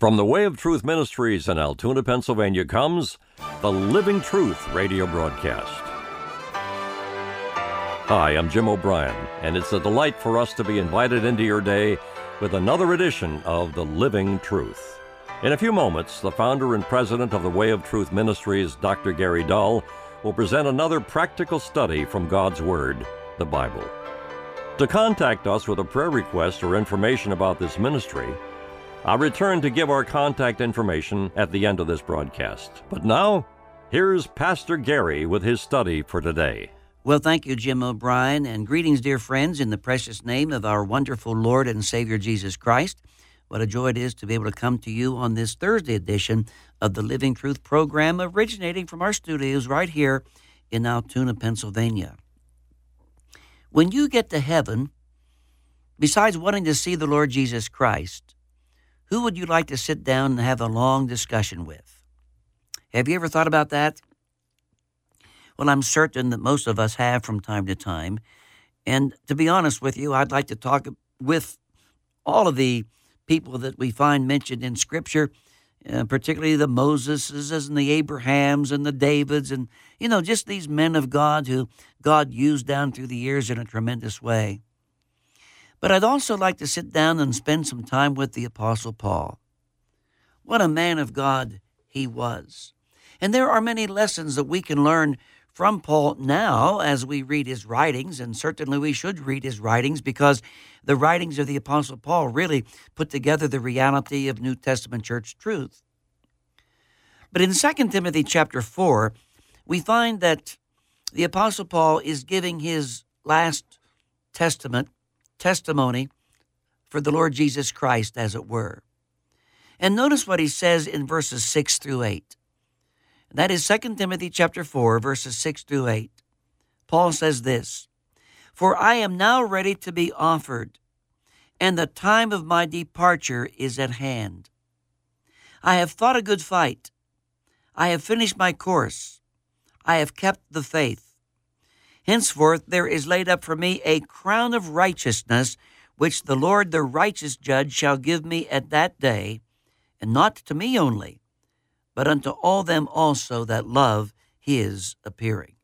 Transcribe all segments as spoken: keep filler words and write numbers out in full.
From the Way of Truth Ministries in Altoona, Pennsylvania comes the Living Truth radio broadcast. Hi, I'm Jim O'Brien, and it's a delight for us to be invited into your day with another edition of the Living Truth. In a few moments, the founder and president of the Way of Truth Ministries, Doctor Gary Dull, will present another practical study from God's Word, the Bible. To contact us with a prayer request or information about this ministry, I'll return to give our contact information at the end of this broadcast. But now, here's Pastor Gary with his study for today. Well, thank you, Jim O'Brien, and greetings, dear friends, in the precious name of our wonderful Lord and Savior Jesus Christ. What a joy it is to be able to come to you on this Thursday edition of the Living Truth program, originating from our studios right here in Altoona, Pennsylvania. When you get to heaven, besides wanting to see the Lord Jesus Christ, who would you like to sit down and have a long discussion with? Have you ever thought about that? Well, I'm certain that most of us have from time to time. And to be honest with you, I'd like to talk with all of the people that we find mentioned in Scripture, uh, particularly the Moseses and the Abrahams and the Davids and, you know, just these men of God who God used down through the years in a tremendous way. But I'd also like to sit down and spend some time with the Apostle Paul. What a man of God he was. And there are many lessons that we can learn from Paul now as we read his writings, and certainly we should read his writings because the writings of the Apostle Paul really put together the reality of New Testament church truth. But in Second Timothy chapter four, we find that the Apostle Paul is giving his last testament testimony for the Lord Jesus Christ, as it were. And notice what he says in verses six through eight. And that is Second Timothy chapter four, verses six through eight. Paul says this, "For I am now ready to be offered, and the time of my departure is at hand. I have fought a good fight. I have finished my course. I have kept the faith. Henceforth there is laid up for me a crown of righteousness, which the Lord the righteous judge shall give me at that day, and not to me only, but unto all them also that love his appearing."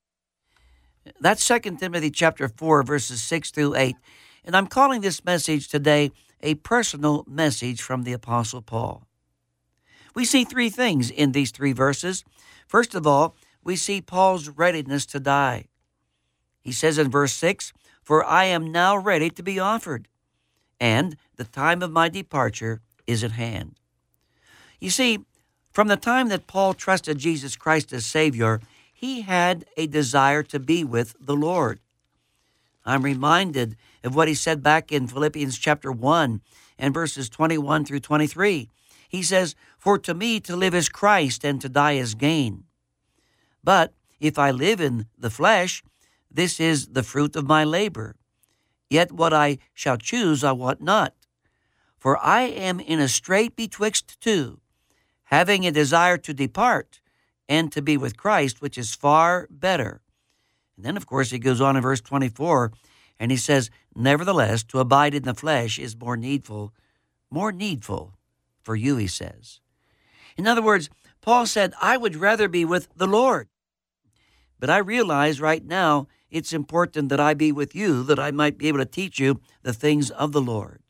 That's Second Timothy chapter four, verses six through eight, and I'm calling this message today a personal message from the Apostle Paul. We see three things in these three verses. First of all, we see Paul's readiness to die. He says in verse six, "For I am now ready to be offered, and the time of my departure is at hand." You see, from the time that Paul trusted Jesus Christ as Savior, he had a desire to be with the Lord. I'm reminded of what he said back in Philippians chapter one and verses twenty-one through twenty-three. He says, "For to me to live is Christ, and to die is gain. But if I live in the flesh, this is the fruit of my labor. Yet what I shall choose I want not. For I am in a strait betwixt two, having a desire to depart and to be with Christ, which is far better." And then, of course, he goes on in verse twenty-four, and he says, "Nevertheless, to abide in the flesh is more needful, more needful for you," he says. In other words, Paul said, I would rather be with the Lord. But I realize right now it's important that I be with you, that I might be able to teach you the things of the Lord.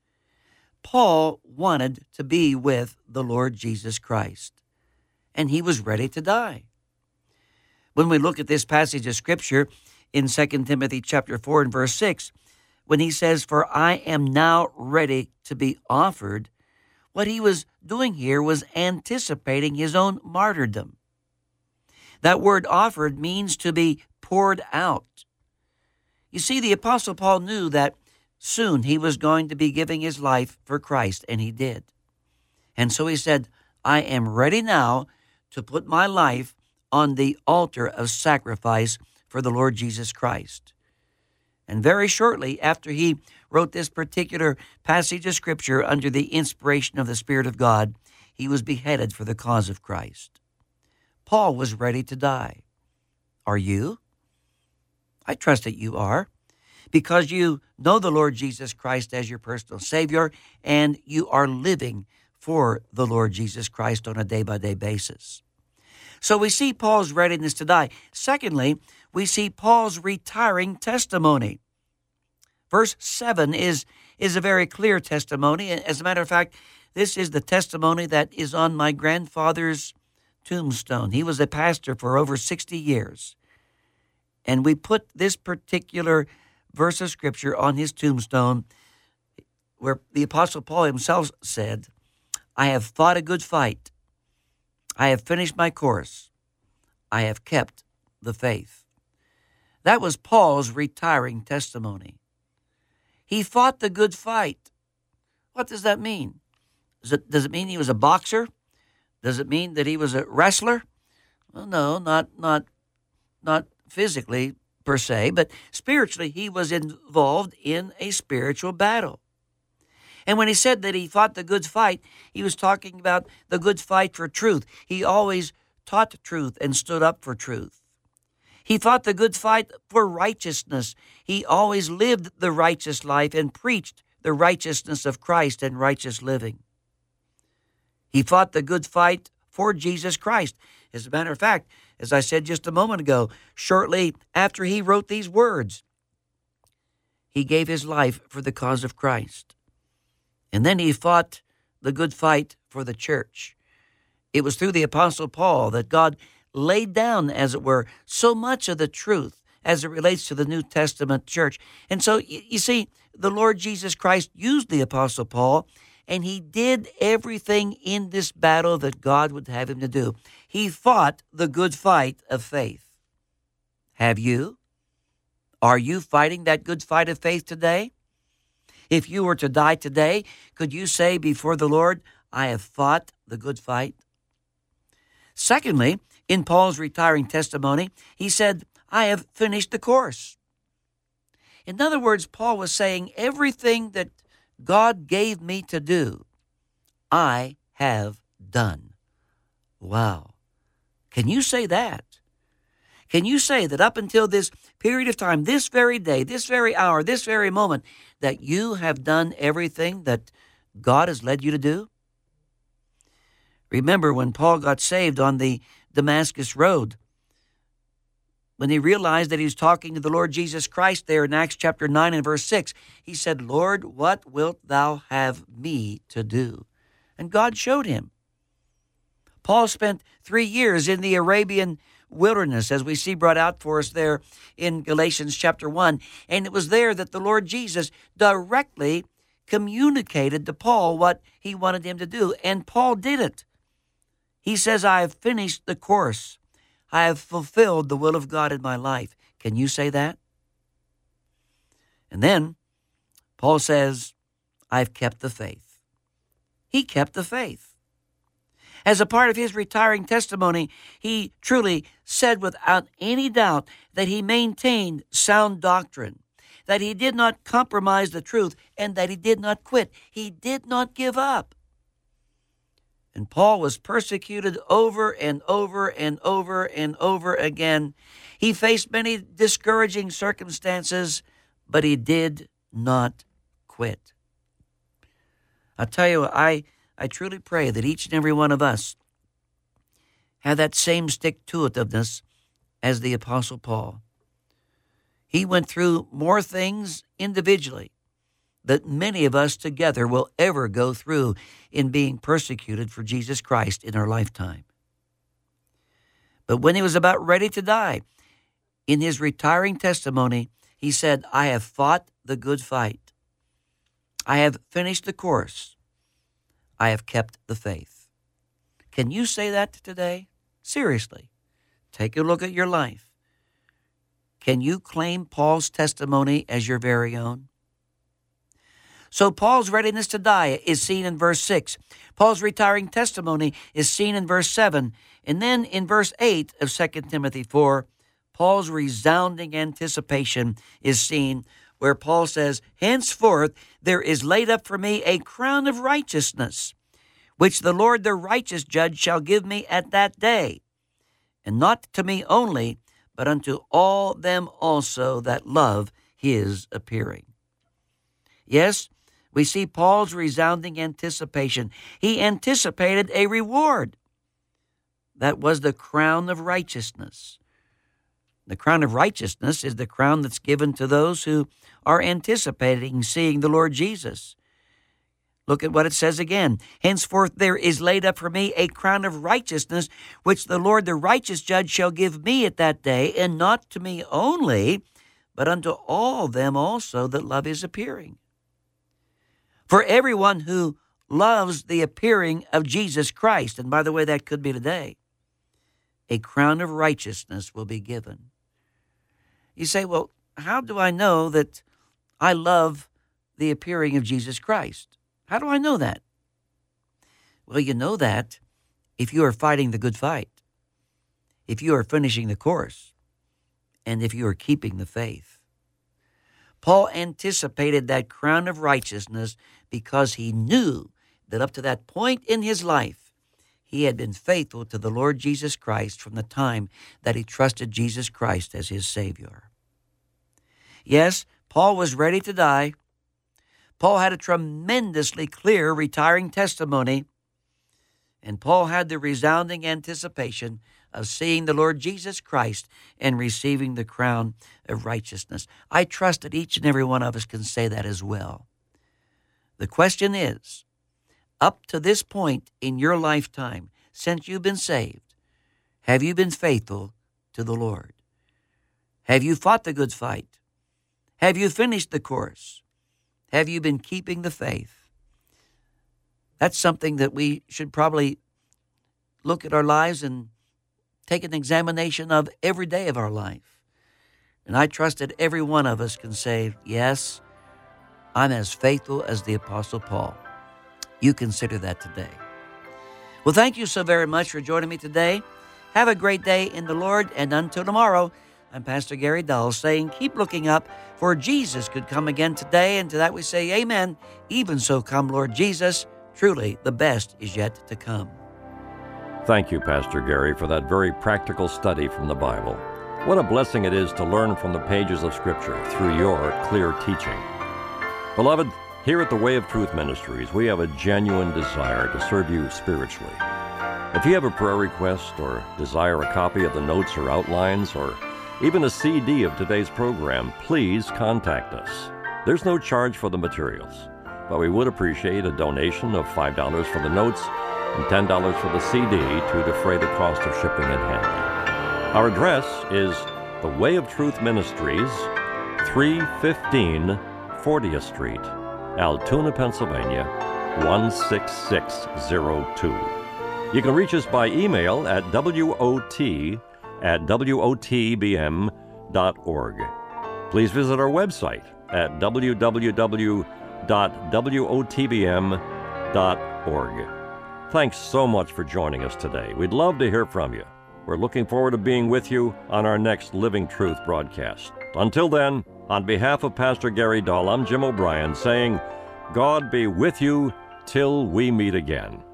Paul wanted to be with the Lord Jesus Christ, and he was ready to die. When we look at this passage of Scripture in Second Timothy chapter four and verse six, when he says, "For I am now ready to be offered," what he was doing here was anticipating his own martyrdom. That word offered means to be poured out. You see, the Apostle Paul knew that soon he was going to be giving his life for Christ, and he did. And so he said, I am ready now to put my life on the altar of sacrifice for the Lord Jesus Christ. And very shortly after he wrote this particular passage of Scripture under the inspiration of the Spirit of God, he was beheaded for the cause of Christ. Paul was ready to die. Are you? I trust that you are, because you know the Lord Jesus Christ as your personal Savior, and you are living for the Lord Jesus Christ on a day-by-day basis. So we see Paul's readiness to die. Secondly, we see Paul's retiring testimony. Verse seven is, is a very clear testimony. As a matter of fact, this is the testimony that is on my grandfather's tombstone. He was a pastor for over sixty years. And we put this particular verse of Scripture on his tombstone where the Apostle Paul himself said, I have fought a good fight. I have finished my course. I have kept the faith. That was Paul's retiring testimony. He fought the good fight. What does that mean? Does it, does it mean he was a boxer? Does it mean that he was a wrestler? Well, no, not, not, not physically per se, but spiritually he was involved in a spiritual battle. And when he said that he fought the good fight, he was talking about the good fight for truth. He always taught truth and stood up for truth. He fought the good fight for righteousness. He always lived the righteous life and preached the righteousness of Christ and righteous living. He fought the good fight for Jesus Christ. As a matter of fact, as I said just a moment ago, shortly after he wrote these words, he gave his life for the cause of Christ. And then he fought the good fight for the church. It was through the Apostle Paul that God laid down, as it were, so much of the truth as it relates to the New Testament church. And so, you see, the Lord Jesus Christ used the Apostle Paul, and he did everything in this battle that God would have him to do. He fought the good fight of faith. Have you? Are you fighting that good fight of faith today? If you were to die today, could you say before the Lord, I have fought the good fight? Secondly, in Paul's retiring testimony, he said, I have finished the course. In other words, Paul was saying, everything that God gave me to do, I have done. Wow. Can you say that? Can you say that up until this period of time, this very day, this very hour, this very moment, that you have done everything that God has led you to do? Remember when Paul got saved on the Damascus Road, when he realized that he was talking to the Lord Jesus Christ there in Acts chapter nine and verse six, he said, Lord, what wilt thou have me to do? And God showed him. Paul spent three years in the Arabian wilderness, as we see brought out for us there in Galatians chapter one. And it was there that the Lord Jesus directly communicated to Paul what he wanted him to do. And Paul did it. He says, I have finished the course. I have fulfilled the will of God in my life. Can you say that? And then Paul says, I've kept the faith. He kept the faith. As a part of his retiring testimony, he truly said without any doubt that he maintained sound doctrine, that he did not compromise the truth, and that he did not quit. He did not give up. And Paul was persecuted over and over and over and over again. He faced many discouraging circumstances, but he did not quit. I tell you, I, I truly pray that each and every one of us have that same stick-to-itiveness as the Apostle Paul. He went through more things individually that many of us together will ever go through in being persecuted for Jesus Christ in our lifetime. But when he was about ready to die, in his retiring testimony, he said, I have fought the good fight. I have finished the course. I have kept the faith. Can you say that today? Seriously, take a look at your life. Can you claim Paul's testimony as your very own? So Paul's readiness to die is seen in verse six. Paul's retiring testimony is seen in verse seven. And then in verse eight of Second Timothy four, Paul's resounding anticipation is seen, where Paul says, henceforth there is laid up for me a crown of righteousness, which the Lord the righteous judge shall give me at that day, and not to me only, but unto all them also that love his appearing. Yes, We see Paul's resounding anticipation. He anticipated a reward. That was the crown of righteousness. The crown of righteousness is the crown that's given to those who are anticipating seeing the Lord Jesus. Look at what it says again. Henceforth there is laid up for me a crown of righteousness, which the Lord the righteous judge shall give me at that day, and not to me only, but unto all them also that love his appearing. For everyone who loves the appearing of Jesus Christ, and by the way, that could be today, a crown of righteousness will be given. You say, well, how do I know that I love the appearing of Jesus Christ? How do I know that? Well, you know that if you are fighting the good fight, if you are finishing the course, and if you are keeping the faith. Paul anticipated that crown of righteousness because he knew that up to that point in his life, he had been faithful to the Lord Jesus Christ from the time that he trusted Jesus Christ as his Savior. Yes, Paul was ready to die. Paul had a tremendously clear retiring testimony, and Paul had the resounding anticipation of seeing the Lord Jesus Christ and receiving the crown of righteousness. I trust that each and every one of us can say that as well. The question is, up to this point in your lifetime, since you've been saved, have you been faithful to the Lord? Have you fought the good fight? Have you finished the course? Have you been keeping the faith? That's something that we should probably look at our lives and take an examination of every day of our life. And I trust that every one of us can say, yes, I'm as faithful as the Apostle Paul. You consider that today. Well, thank you so very much for joining me today. Have a great day in the Lord, and until tomorrow, I'm Pastor Gary Dull saying, keep looking up, for Jesus could come again today, and to that we say, amen. Even so come, Lord Jesus. Truly, the best is yet to come. Thank you, Pastor Gary, for that very practical study from the Bible. What a blessing it is to learn from the pages of Scripture through your clear teaching. Beloved, here at the Way of Truth Ministries, we have a genuine desire to serve you spiritually. If you have a prayer request or desire a copy of the notes or outlines or even a C D of today's program, please contact us. There's no charge for the materials, but we would appreciate a donation of five dollars for the notes and ten dollars for the C D to defray the cost of shipping and handling. Our address is The Way of Truth Ministries, three fifteen fortieth Street, Altoona, Pennsylvania, one six six zero two. You can reach us by email at W O T at W O T B M dot org. Please visit our website at w w w dot W O T B M dot org. Thanks so much for joining us today. We'd love to hear from you. We're looking forward to being with you on our next Living Truth broadcast. Until then, on behalf of Pastor Gary Dull, I'm Jim O'Brien saying, God be with you till we meet again.